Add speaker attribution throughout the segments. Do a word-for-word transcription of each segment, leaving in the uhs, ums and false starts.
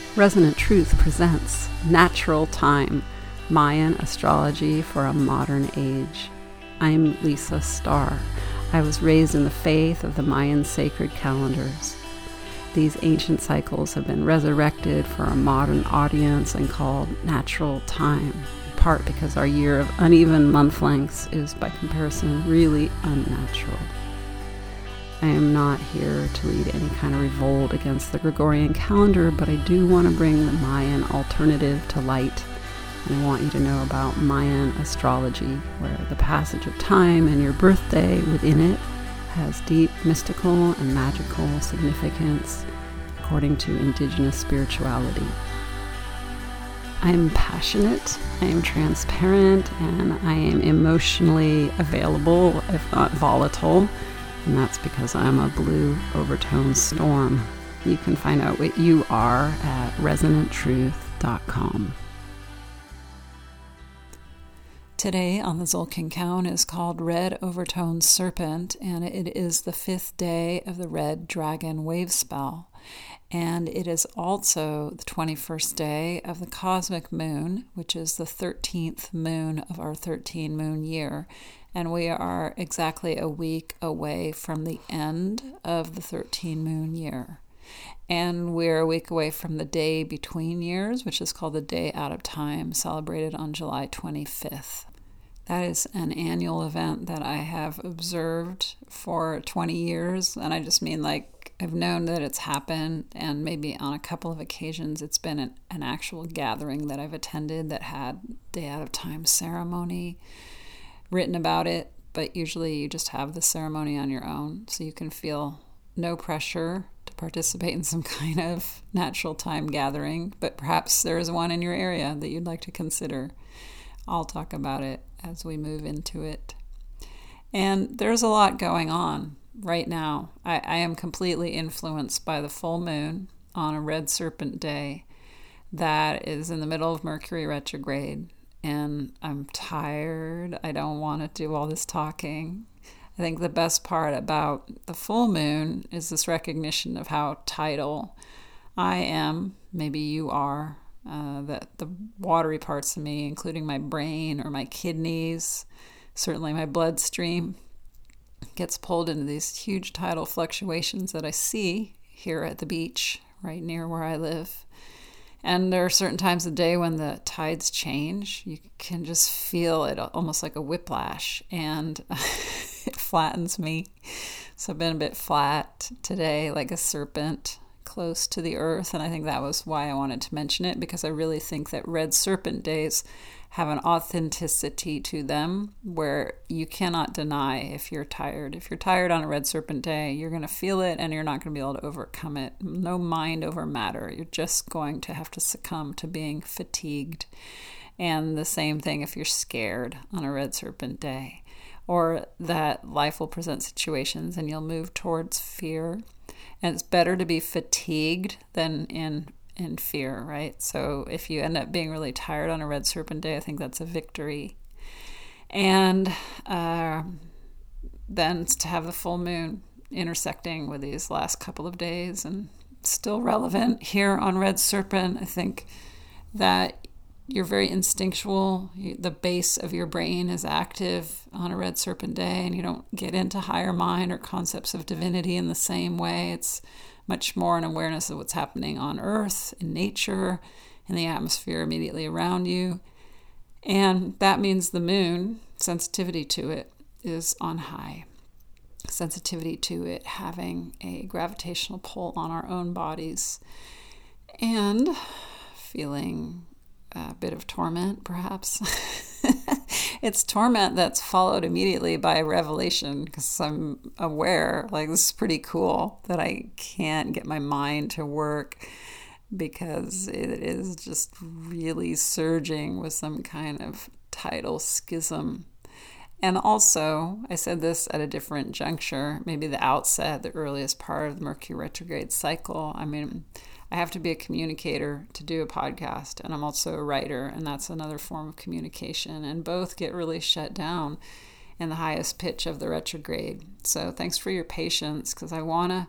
Speaker 1: Resonant Truth presents Natural Time, Mayan Astrology for a Modern Age. I'm Lisa Starr. I was raised in the faith of the Mayan sacred calendars. These ancient cycles have been resurrected for a modern audience and called Natural Time, in part because our year of uneven month lengths is, by comparison, really unnatural. I am not here to lead any kind of revolt against the Gregorian calendar, but I do want to bring the Mayan alternative to light. And I want you to know about Mayan astrology, where the passage of time and your birthday within it has deep mystical and magical significance according to indigenous spirituality. I am passionate, I am transparent, and I am emotionally available, if not volatile. And that's because I'm a blue overtone storm. You can find out what you are at resonant truth dot com. Today on the Tzolk'in Count is called Red Overtone Serpent, and it is the fifth day of the Red Dragon Wave Spell. And it is also the twenty-first day of the Cosmic Moon, which is the thirteenth moon of our thirteen moon year. And we are exactly a week away from the end of the thirteen moon year. And we're a week away from the day between years, which is called the Day Out of Time, celebrated on July twenty-fifth. That is an annual event that I have observed for twenty years. And I just mean like I've known that it's happened, and maybe on a couple of occasions it's been an, an actual gathering that I've attended that had Day Out of Time ceremony written about it, but usually you just have the ceremony on your own, so you can feel no pressure to participate in some kind of natural time gathering, but perhaps there is one in your area that you'd like to consider. I'll talk about it as we move into it. And there's a lot going on right now. I, I am completely influenced by the full moon on a red serpent day that is in the middle of Mercury retrograde. And I'm tired. I don't want to do all this talking. I think the best part about the full moon is this recognition of how tidal I am, maybe you are, uh, that the watery parts of me, including my brain or my kidneys, certainly my bloodstream, gets pulled into these huge tidal fluctuations that I see here at the beach, right near where I live. And there are certain times of the day when the tides change. You can just feel it almost like a whiplash, and it flattens me. So I've been a bit flat today, like a serpent close to the earth. And I think that was why I wanted to mention it, because I really think that red serpent days have an authenticity to them where you cannot deny if you're tired. If you're tired on a red serpent day, you're going to feel it and you're not going to be able to overcome it. No mind over matter. You're just going to have to succumb to being fatigued. And the same thing if you're scared on a red serpent day, or that life will present situations and you'll move towards fear. And it's better to be fatigued than in in fear, right? So if you end up being really tired on a red serpent day, I think that's a victory. And uh, then to have the full moon intersecting with these last couple of days and still relevant here on red serpent, I think that you're very instinctual. The base of your brain is active on a red serpent day, and you don't get into higher mind or concepts of divinity in the same way. It's much more an awareness of what's happening on Earth, in nature, in the atmosphere immediately around you. And that means the moon, sensitivity to it, is on high. Sensitivity to it having a gravitational pull on our own bodies. And feeling a bit of torment, perhaps. It's torment that's followed immediately by revelation, because I'm aware, like, this is pretty cool that I can't get my mind to work because it is just really surging with some kind of tidal schism. And also, I said this at a different juncture, maybe the outset, the earliest part of the Mercury retrograde cycle. I mean, I have to be a communicator to do a podcast, and I'm also a writer, and that's another form of communication, and both get really shut down in the highest pitch of the retrograde. So thanks for your patience, because I want to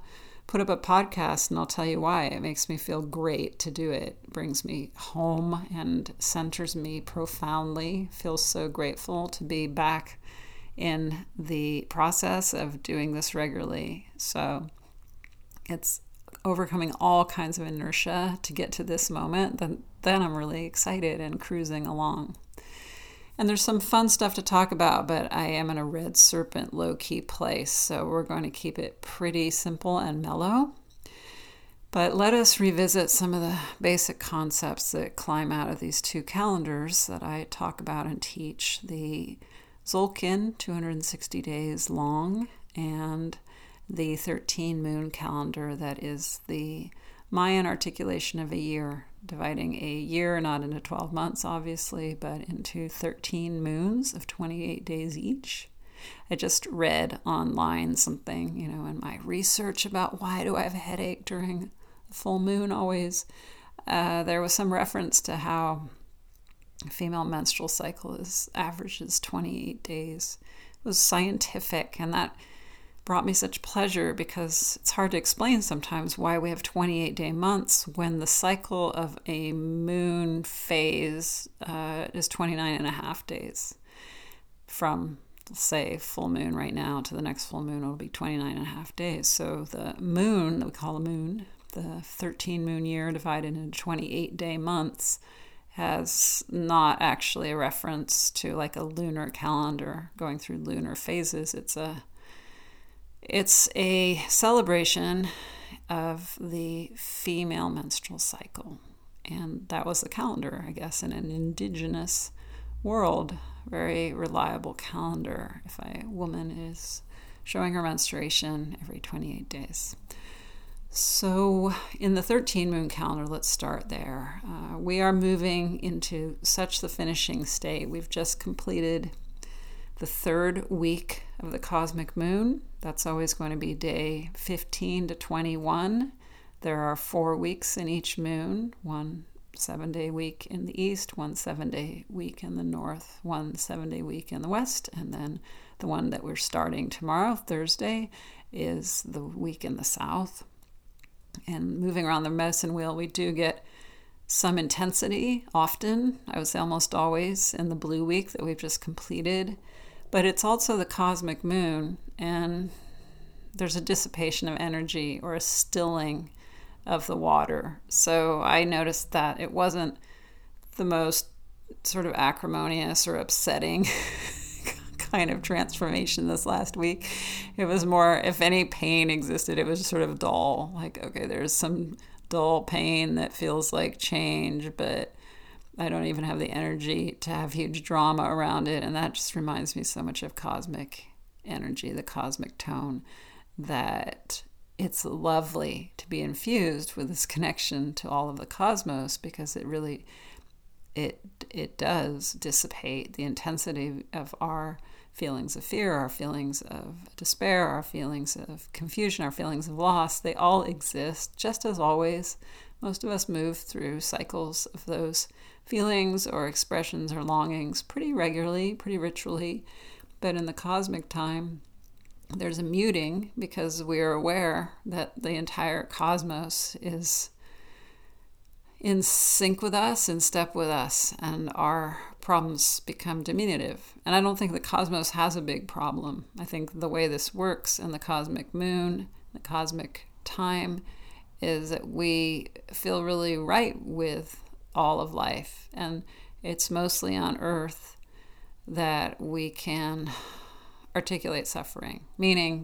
Speaker 1: put up a podcast, and I'll tell you why. It makes me feel great to do it. It brings me home and centers me profoundly. Feel so grateful to be back in the process of doing this regularly. So it's overcoming all kinds of inertia to get to this moment. Then, then I'm really excited and cruising along. And there's some fun stuff to talk about, but I am in a red serpent low-key place, so we're going to keep it pretty simple and mellow. But let us revisit some of the basic concepts that climb out of these two calendars that I talk about and teach. The Tzolkin, two hundred sixty days long, and the thirteen moon calendar that is the Mayan articulation of a year, dividing a year not into twelve months, obviously, but into thirteen moons of twenty-eight days each. I just read online something, you know, in my research about why do I have a headache during the full moon always. Uh, there was some reference to how a female menstrual cycle is averages twenty-eight days. It was scientific, and that brought me such pleasure because it's hard to explain sometimes why we have twenty-eight day months when the cycle of a moon phase uh, is twenty-nine and a half days. From, say, full moon right now to the next full moon, it'll be twenty-nine and a half days. So the moon that we call a moon, the thirteen moon year divided into twenty-eight day months, has not actually a reference to like a lunar calendar going through lunar phases. It's a It's a celebration of the female menstrual cycle. And that was the calendar, I guess, in an indigenous world. Very reliable calendar if a woman is showing her menstruation every twenty-eight days. So in the thirteen moon calendar, let's start there. Uh, we are moving into such the finishing state. We've just completed the third week of the cosmic moon. That's always going to be day fifteen to twenty-one. There are four weeks in each moon, one seven-day week in the east, one seven-day week in the north, one seven-day week in the west, and then the one that we're starting tomorrow, Thursday, is the week in the south. And moving around the medicine wheel, we do get some intensity often, I would say almost always, in the blue week that we've just completed. But it's also the cosmic moon, and there's a dissipation of energy or a stilling of the water. So I noticed that it wasn't the most sort of acrimonious or upsetting kind of transformation this last week. It was more, if any pain existed, it was sort of dull. Like, okay, there's some dull pain that feels like change, but I don't even have the energy to have huge drama around it. And that just reminds me so much of cosmic energy, the cosmic tone, that it's lovely to be infused with this connection to all of the cosmos, because it really, it it does dissipate the intensity of our feelings of fear, our feelings of despair, our feelings of confusion, our feelings of loss. They all exist, just as always. Most of us move through cycles of those feelings or expressions or longings pretty regularly, pretty ritually. But in the cosmic time, there's a muting because we are aware that the entire cosmos is in sync with us, in step with us, and our problems become diminutive. And I don't think the cosmos has a big problem. I think the way this works in the cosmic moon, the cosmic time, is that we feel really right with all of life. And it's mostly on Earth that we can articulate suffering, meaning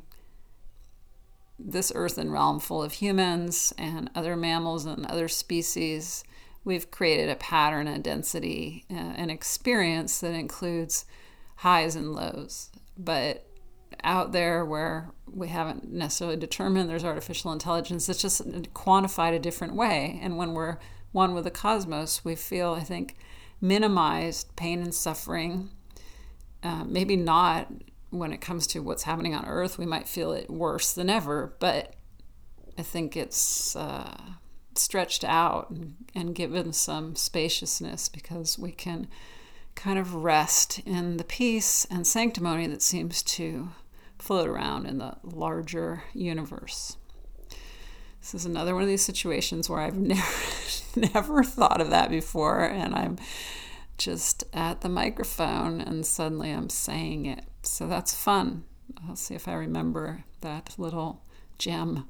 Speaker 1: this earthen realm full of humans and other mammals and other species, we've created a pattern, a density, uh, an experience that includes highs and lows. But out there where we haven't necessarily determined, there's artificial intelligence that's just quantified a different way. And when we're one with the cosmos, we feel, I think, minimized pain and suffering. Uh, maybe not when it comes to what's happening on Earth. We might feel it worse than ever, but I think it's uh, stretched out and, and given some spaciousness, because we can kind of rest in the peace and sanctimony that seems to float around in the larger universe. This is another one of these situations where I've never, never thought of that before, and I'm just at the microphone and suddenly I'm saying it. So that's fun. I'll see if I remember that little gem.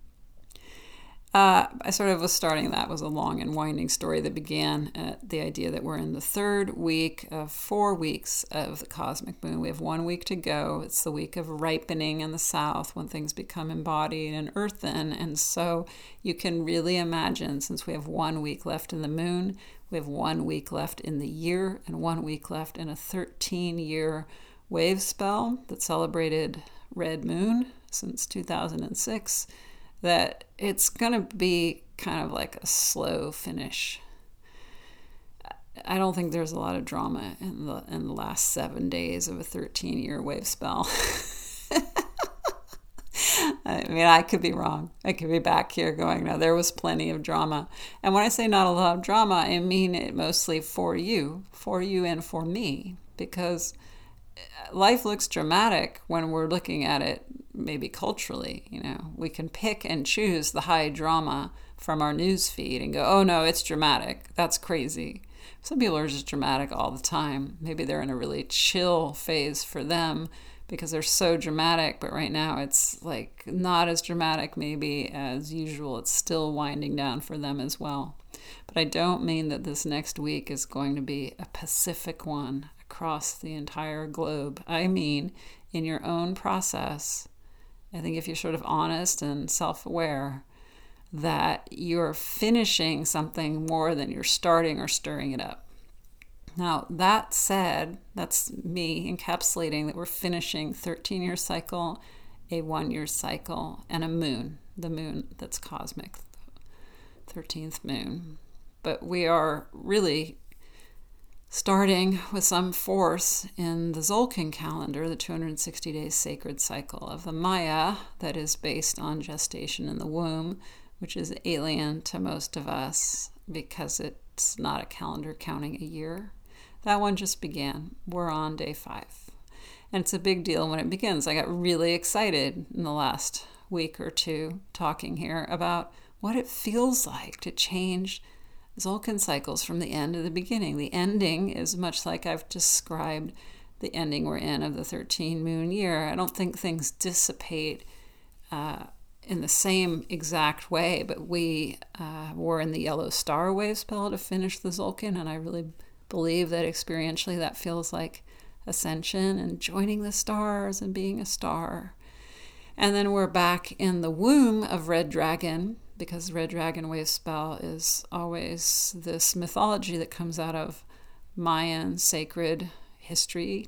Speaker 1: Uh, I sort of was starting that was a long and winding story that began at the idea that we're in the third week of four weeks of the cosmic moon. We have one week to go. It's the week of ripening in the south when things become embodied and earthen. And so you can really imagine, since we have one week left in the moon, we have one week left in the year and one week left in a thirteen-year wave spell that celebrated Red Moon since two thousand six. That it's going to be kind of like a slow finish. I don't think there's a lot of drama in the in the last seven days of a thirteen-year wave spell. I mean, I could be wrong. I could be back here going, no, there was plenty of drama. And when I say not a lot of drama, I mean it mostly for you, for you and for me, because life looks dramatic when we're looking at it maybe culturally. You know, we can pick and choose the high drama from our news feed and go, oh no, it's dramatic. That's crazy. Some people are just dramatic all the time. Maybe they're in a really chill phase for them because they're so dramatic, but right now it's like not as dramatic maybe as usual. It's still winding down for them as well. But I don't mean that this next week is going to be a Pacific one across the entire globe. I mean, in your own process, I think if you're sort of honest and self-aware, that you're finishing something more than you're starting or stirring it up. Now, that said, that's me encapsulating that we're finishing thirteen-year cycle, a one-year cycle, and a moon, the moon that's cosmic, thirteenth moon. But we are really starting with some force in the Tzolk'in calendar, the two hundred sixty days sacred cycle of the Maya that is based on gestation in the womb, which is alien to most of us because it's not a calendar counting a year. That one just began. We're on day five. And it's a big deal when it begins. I got really excited in the last week or two talking here about what it feels like to change Tzolk'in cycles from the end to the beginning. The ending is much like I've described the ending we're in of the thirteen moon year. I don't think things dissipate uh, in the same exact way, but we uh, were in the yellow star wave spell to finish the Tzolk'in, and I really believe that experientially that feels like ascension and joining the stars and being a star. And then we're back in the womb of Red Dragon, because Red Dragon wave spell is always this mythology that comes out of Mayan sacred history,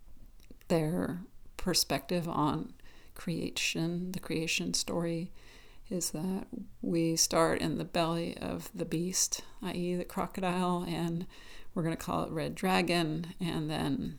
Speaker 1: their perspective on creation. The creation story is that we start in the belly of the beast, that is the crocodile, and we're going to call it Red Dragon, and then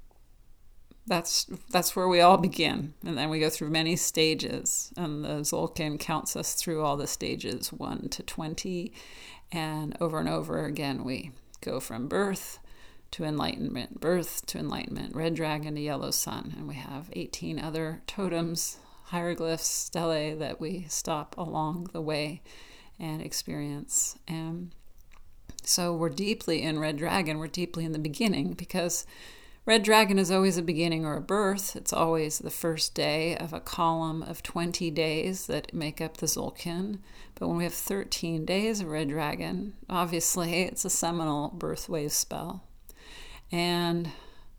Speaker 1: that's that's where we all begin. And then we go through many stages, and the Tzolk'in counts us through all the stages, one to twenty, and over and over again we go from birth to enlightenment, birth to enlightenment, Red Dragon to Yellow Sun, and we have eighteen other totems, hieroglyphs, stelae that we stop along the way and experience. And so we're deeply in Red Dragon, we're deeply in the beginning, because Red Dragon is always a beginning or a birth. It's always the first day of a column of twenty days that make up the Tzolk'in. But when we have thirteen days of Red Dragon, obviously it's a seminal birth wave spell. And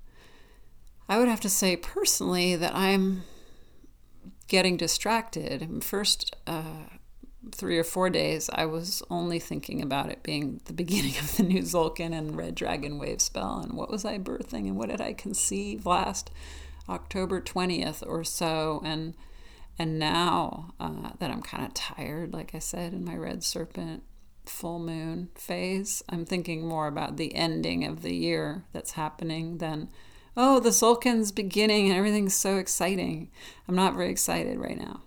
Speaker 1: I would have to say personally that I'm getting distracted. First uh, three or four days, I was only thinking about it being the beginning of the new Tzolk'in and Red Dragon wave spell, and what was I birthing, and what did I conceive last October twentieth or so, and and now uh, that I'm kind of tired, like I said, in my Red Serpent full moon phase, I'm thinking more about the ending of the year that's happening than, oh, the Tzolk'in's beginning and everything's so exciting. I'm not very excited right now.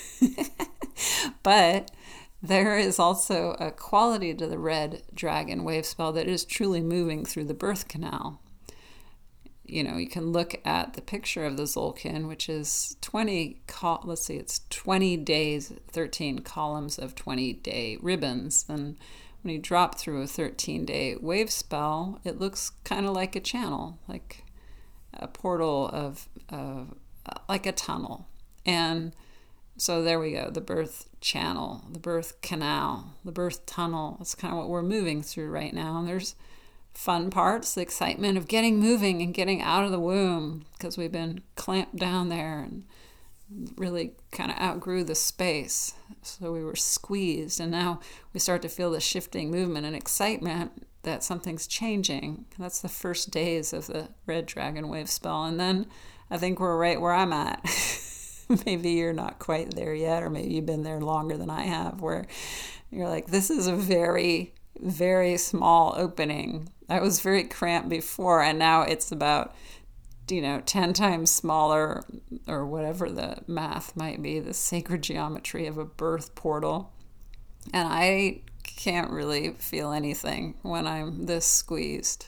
Speaker 1: But there is also a quality to the Red Dragon wave spell that is truly moving through the birth canal. you know, you can look at the picture of the Tzolk'in, which is twenty, let's see, it's twenty days, thirteen columns of twenty-day ribbons. And when you drop through a thirteen-day wave spell, it looks kind of like a channel, like a portal of, uh, like a tunnel. And so there we go, the birth channel, the birth canal, the birth tunnel. That's kind of what we're moving through right now. And there's fun parts, the excitement of getting moving and getting out of the womb, because we've been clamped down there and really kind of outgrew the space. So we were squeezed, and now we start to feel the shifting movement and excitement that something's changing. That's the first days of the Red Dragon Wave spell. And then I think we're right where I'm at. Maybe you're not quite there yet, or maybe you've been there longer than I have, where you're like, this is a very, very small opening. I was very cramped before, and now it's about, you know, ten times smaller, or whatever the math might be, the sacred geometry of a birth portal. And I can't really feel anything when I'm this squeezed.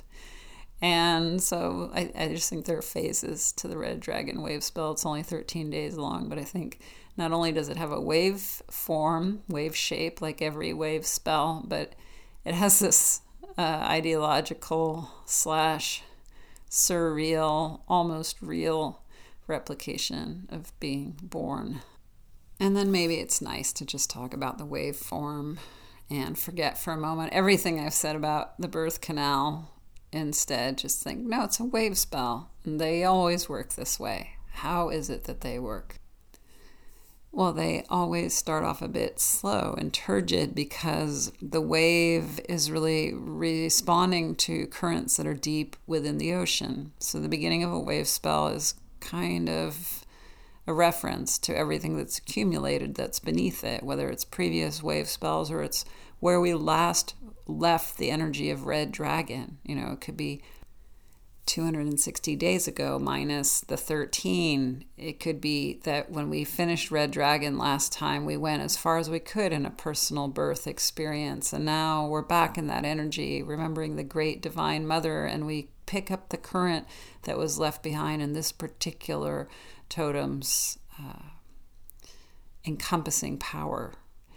Speaker 1: And so I, I just think there are phases to the Red Dragon Wave spell. It's only thirteen days long, but I think not only does it have a wave form, wave shape, like every wave spell, but it has this uh, ideological slash surreal, almost real replication of being born. And then maybe it's nice to just talk about the wave form and forget for a moment everything I've said about the birth canal. Instead, just think, no, it's a wave spell, and they always work this way. How is it that they work? Well, they always start off a bit slow and turgid because the wave is really responding to currents that are deep within the ocean. So the beginning of a wave spell is kind of a reference to everything that's accumulated that's beneath it, whether it's previous wave spells or it's where we last left the energy of Red Dragon. You know, it could be two hundred sixty days ago minus the thirteen. It could be that when we finished Red Dragon last time, we went as far as we could in a personal birth experience. And now we're back in that energy, remembering the great divine mother, and we pick up the current that was left behind in this particular totem's uh, encompassing power.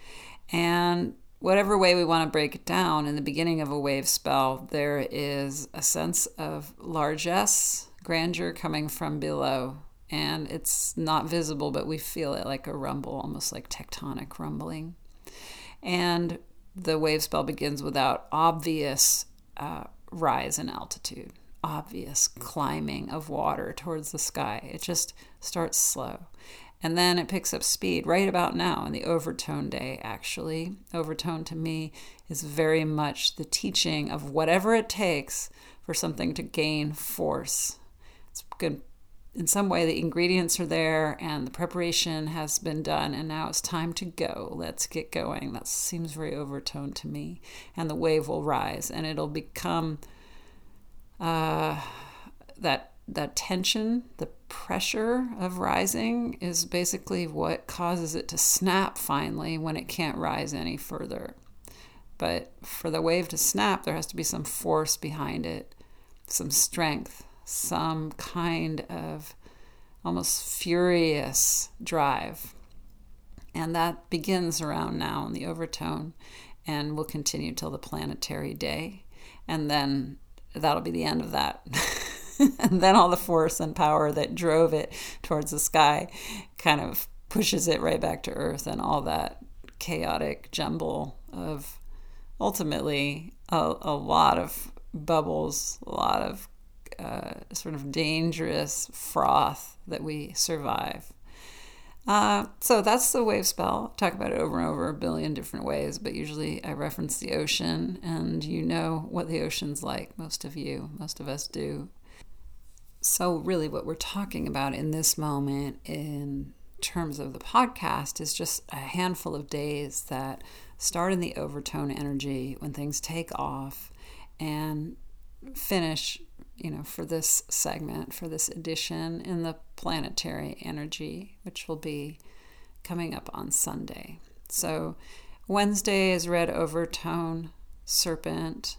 Speaker 1: And whatever way we want to break it down, in the beginning of a wave spell, there is a sense of largesse, grandeur coming from below. And it's not visible, but we feel it like a rumble, almost like tectonic rumbling. And the wave spell begins without obvious uh, rise in altitude, obvious climbing of water towards the sky. It just starts slow. And then it picks up speed right about now in the overtone day, actually. Overtone to me is very much the teaching of whatever it takes for something to gain force. It's good. In some way, the ingredients are there and the preparation has been done, and now it's time to go. Let's get going. That seems very overtone to me. And the wave will rise, and it'll become uh, that that tension, the pressure of rising is basically what causes it to snap finally when it can't rise any further. But for the wave to snap, there has to be some force behind it, some strength, some kind of almost furious drive. And that begins around now in the overtone and will continue till the planetary day. And then that'll be the end of that. And then all the force and power that drove it towards the sky kind of pushes it right back to Earth, and all that chaotic jumble of ultimately a, a lot of bubbles, a lot of uh, sort of dangerous froth that we survive. Uh, so that's the wave spell. I talk about it over and over a billion different ways, but usually I reference the ocean, and you know what the ocean's like, most of you, most of us do. So really what we're talking about in this moment in terms of the podcast is just a handful of days that start in the overtone energy when things take off and finish, you know, for this segment, for this edition, in the planetary energy, which will be coming up on Sunday. So Wednesday is red overtone serpent.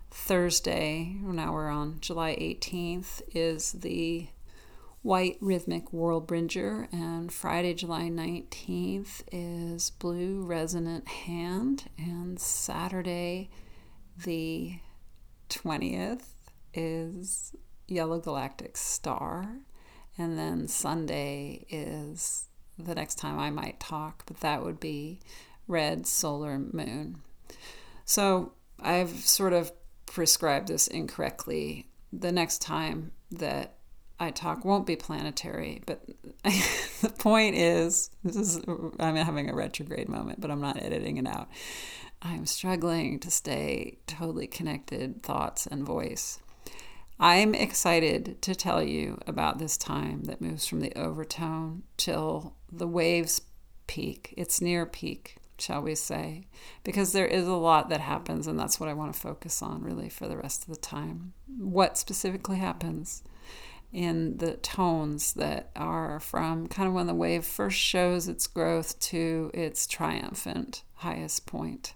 Speaker 1: Thursday, now we're on July eighteenth, is the White Rhythmic Worldbringer, and Friday, July nineteenth, is Blue Resonant Hand, and Saturday, the twentieth, is Yellow Galactic Star, and then Sunday is the next time I might talk, but that would be Red Solar Moon. So I've sort of prescribed this incorrectly. The next time that I talk won't be planetary, but the point is, this is, I'm having a retrograde moment, but I'm not editing it out. I'm struggling to stay totally connected, thoughts and voice. I'm excited to tell you about this time that moves from the overtone till the waves peak. It's near peak, shall we say, because there is a lot that happens, and that's what I want to focus on really for the rest of the time. What specifically happens in the tones that are from kind of when the wave first shows its growth to its triumphant highest point.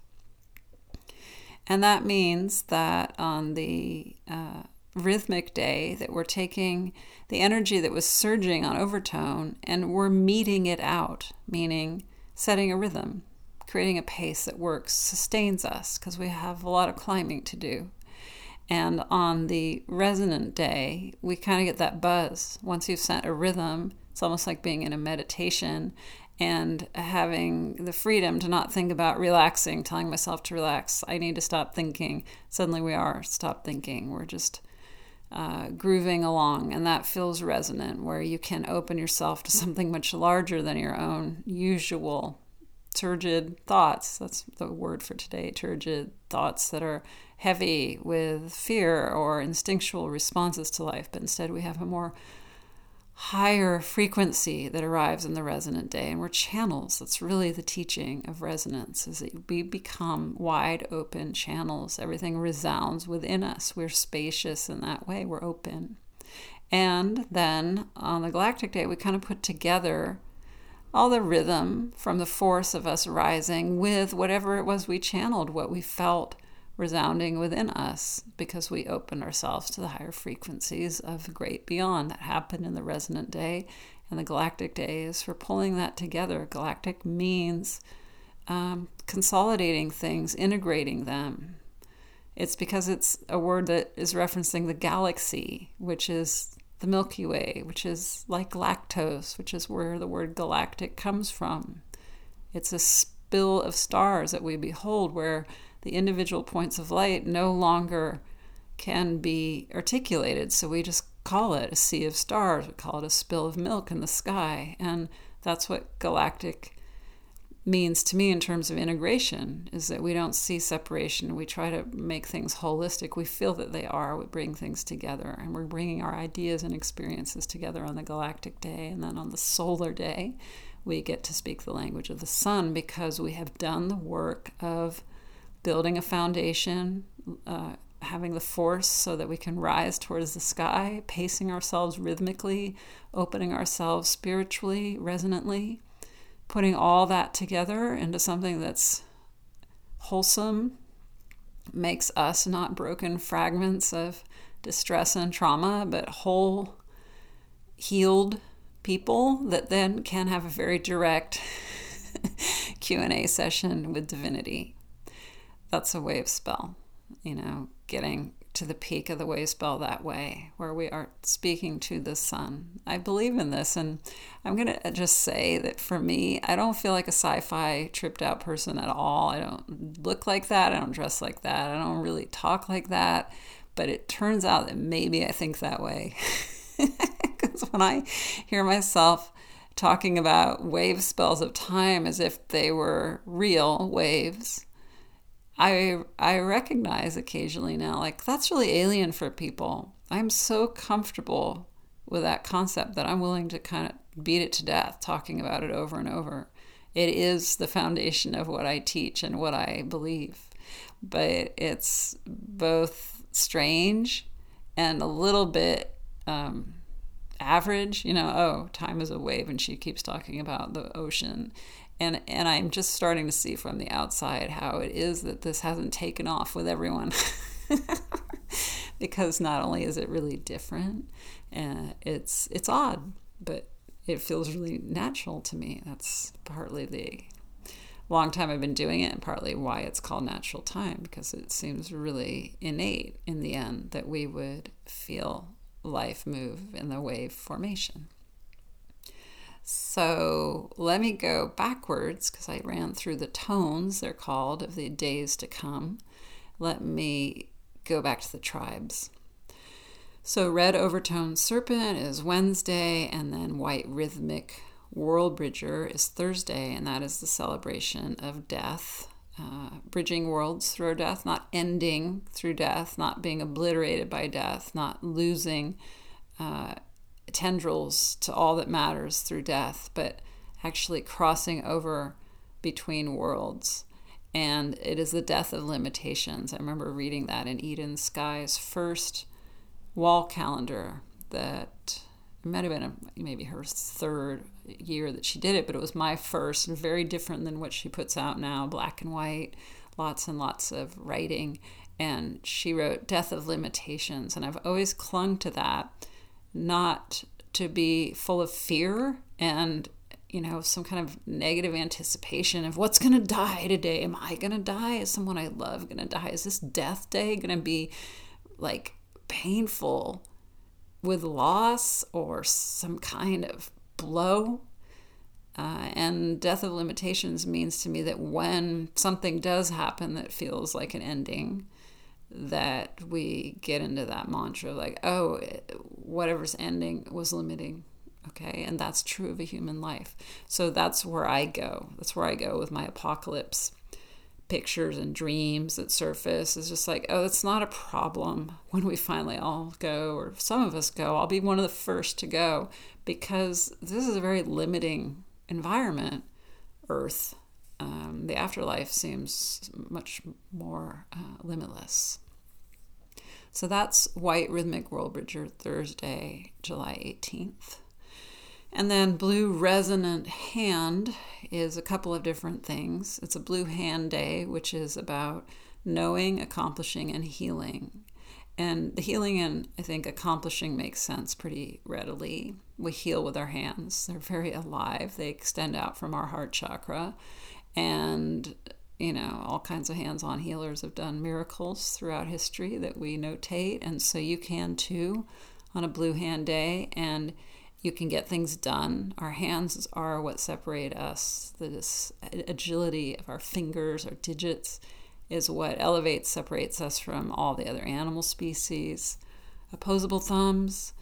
Speaker 1: And that means that on the uh, rhythmic day that we're taking the energy that was surging on overtone and we're meeting it out, meaning setting a rhythm, creating a pace that works, sustains us, because we have a lot of climbing to do. And on the resonant day, we kind of get that buzz. Once you've set a rhythm, it's almost like being in a meditation and having the freedom to not think about relaxing, telling myself to relax. I need to stop thinking. Suddenly we are stop thinking. We're just uh, grooving along, and that feels resonant, where you can open yourself to something much larger than your own usual turgid thoughts. That's the word for today, turgid thoughts that are heavy with fear or instinctual responses to life, but instead we have a more higher frequency that arrives in the resonant day, and we're channels. That's really the teaching of resonance, is that we become wide open channels. Everything resounds within us. We're spacious in that way. We're open. And then on the galactic day, we kind of put together all the rhythm from the force of us rising with whatever it was we channeled, what we felt resounding within us, because we opened ourselves to the higher frequencies of the great beyond that happened in the resonant day. And the galactic day is for pulling that together. Galactic means um, consolidating things, integrating them. It's because it's a word that is referencing the galaxy, which is the Milky Way, which is like lactose, which is where the word galactic comes from. It's a spill of stars that we behold, where the individual points of light no longer can be articulated. So we just call it a sea of stars. We call it a spill of milk in the sky. And that's what galactic means to me in terms of integration, is that we don't see separation. We try to make things holistic. We feel that they are. We bring things together, and we're bringing our ideas and experiences together on the galactic day. And then on the solar day, we get to speak the language of the sun, because we have done the work of building a foundation, uh, having the force so that we can rise towards the sky, pacing ourselves rhythmically, opening ourselves spiritually, resonantly, putting all that together into something that's wholesome, makes us not broken fragments of distress and trauma, but whole, healed people that then can have a very direct Q and A session with divinity. That's a wave spell, you know, getting to the peak of the wave spell that way, where we are speaking to the sun. I believe in this, and I'm going to just say that for me, I don't feel like a sci-fi tripped out person at all. I don't look like that. I don't dress like that. I don't really talk like that. But it turns out that maybe I think that way. Because when I hear myself talking about wave spells of time as if they were real waves, I I recognize occasionally now, like, that's really alien for people. I'm so comfortable with that concept that I'm willing to kind of beat it to death, talking about it over and over. It is the foundation of what I teach and what I believe. But it's both strange and a little bit um, average. You know, oh, time is a wave, and she keeps talking about the ocean. And and I'm just starting to see from the outside how it is that this hasn't taken off with everyone. because not only is it really different, uh, it's it's odd, but it feels really natural to me. That's partly the long time I've been doing it and partly why it's called natural time, because it seems really innate in the end that we would feel life move in the wave formation. So let me go backwards because I ran through the tones, they're called, of the days to come. Let me go back to the tribes. So red overtone serpent is Wednesday, and then white rhythmic World Bridger is Thursday, and that is the celebration of death, uh, bridging worlds through death, not ending through death, not being obliterated by death, not losing uh, tendrils to all that matters through death, but actually crossing over between worlds. And it is the death of limitations. I remember reading that in Eden Sky's first wall calendar, that it might have been a, maybe her third year that she did it, but it was my first, and very different than what she puts out now, black and white, lots and lots of writing. And she wrote Death of Limitations, and I've always clung to that, not to be full of fear and, you know, some kind of negative anticipation of what's going to die today. Am I going to die? Is someone I love going to die? Is this death day going to be like painful with loss or some kind of blow? Uh, and death of limitations means to me that when something does happen that feels like an ending, that we get into that mantra of like, oh, whatever's ending was limiting. Okay, and that's true of a human life. So that's where I go. That's where I go with my apocalypse pictures and dreams that surface. It's just like, oh, it's not a problem when we finally all go, or some of us go. I'll be one of the first to go, because this is a very limiting environment, Earth. Um, the afterlife seems much more uh, limitless. So that's White Rhythmic World Bridger, Thursday, July eighteenth. And then Blue Resonant Hand is a couple of different things. It's a Blue Hand Day, which is about knowing, accomplishing, and healing. And the healing and, I think, accomplishing makes sense pretty readily. We heal with our hands. They're very alive. They extend out from our heart chakra. And, you know, all kinds of hands-on healers have done miracles throughout history that we notate. And so you can too on a Blue Hand Day. And you can get things done. Our hands are what separate us. This agility of our fingers, our digits, is what elevates, separates us from all the other animal species. Opposable thumbs.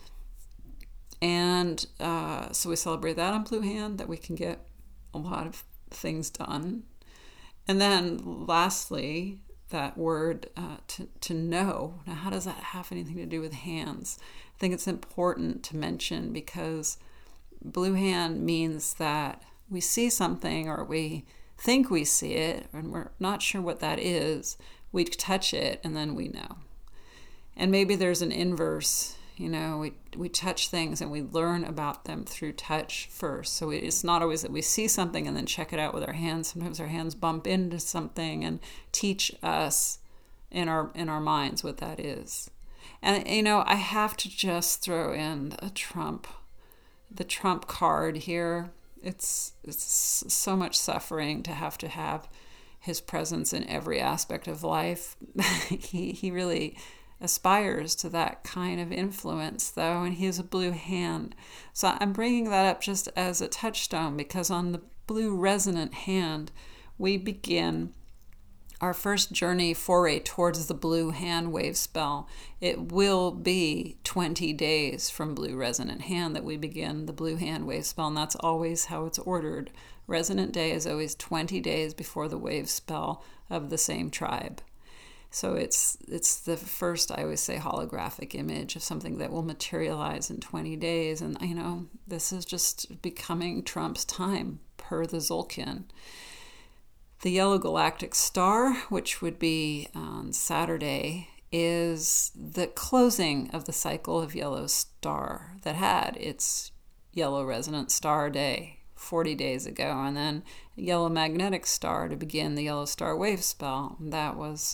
Speaker 1: And uh, so we celebrate that on Blue Hand, that we can get a lot of things done. And then lastly, that word uh, to, to know. Now, how does that have anything to do with hands? I think it's important to mention, because Blue Hand means that we see something, or we think we see it, and we're not sure what that is. We touch it, and then we know. And maybe there's an inverse. You know, we we touch things and we learn about them through touch first. So it's not always that we see something and then check it out with our hands. Sometimes our hands bump into something and teach us in our in our minds what that is. And, you know, I have to just throw in a Trump, the Trump card here. It's it's so much suffering to have to have his presence in every aspect of life. he he really aspires to that kind of influence, though, and he has a blue hand. So I'm bringing that up just as a touchstone, because on the blue resonant hand, we begin our first journey foray towards the blue hand wave spell. It will be twenty days from blue resonant hand that we begin the blue hand wave spell, and that's always how it's ordered. Resonant day is always twenty days before the wave spell of the same tribe. So it's it's the first, I always say, holographic image of something that will materialize in twenty days. And, you know, this is just becoming Trump's time, per the Tzolk'in. The yellow galactic star, which would be on Saturday, is the closing of the cycle of yellow star that had its yellow resonant star day forty days ago, and then a yellow magnetic star to begin the yellow star wave spell. That was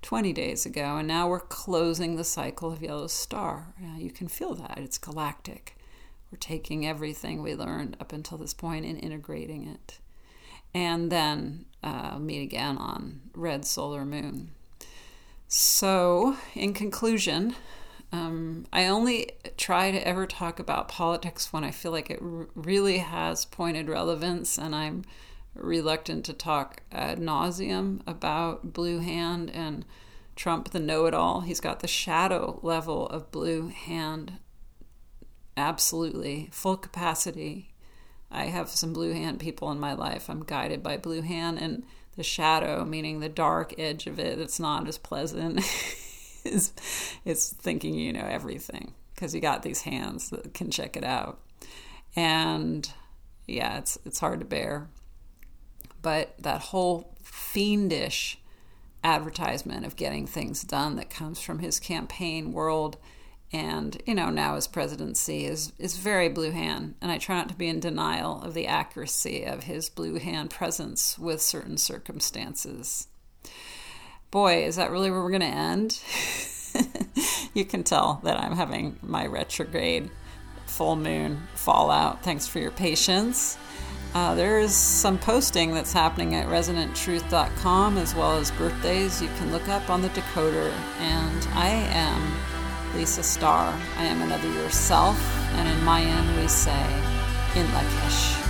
Speaker 1: twenty days ago, and now we're closing the cycle of Yellow Star. Uh, you can feel that. It's galactic. We're taking everything we learned up until this point and integrating it. And then uh, meet again on red solar moon. So, in conclusion, um, I only try to ever talk about politics when I feel like it r- really has pointed relevance, and I'm reluctant to talk ad nauseum about Blue Hand and Trump, the know-it-all. He's got the shadow level of Blue Hand, absolutely, full capacity. I have some Blue Hand people in my life. I'm guided by Blue Hand, and the shadow, meaning the dark edge of it, it's not as pleasant, is it's thinking you know everything, because you got these hands that can check it out. And yeah, it's it's hard to bear. But that whole fiendish advertisement of getting things done that comes from his campaign world and, you know, now his presidency is, is very Blue Hand. And I try not to be in denial of the accuracy of his Blue Hand presence with certain circumstances. Boy, is that really where we're going to end? You can tell that I'm having my retrograde full moon fallout. Thanks for your patience. Uh, there is some posting that's happening at resonant truth dot com, as well as birthdays you can look up on the decoder. And I am Lisa Starr. I am another yourself, and in Mayan we say, in Lakesh.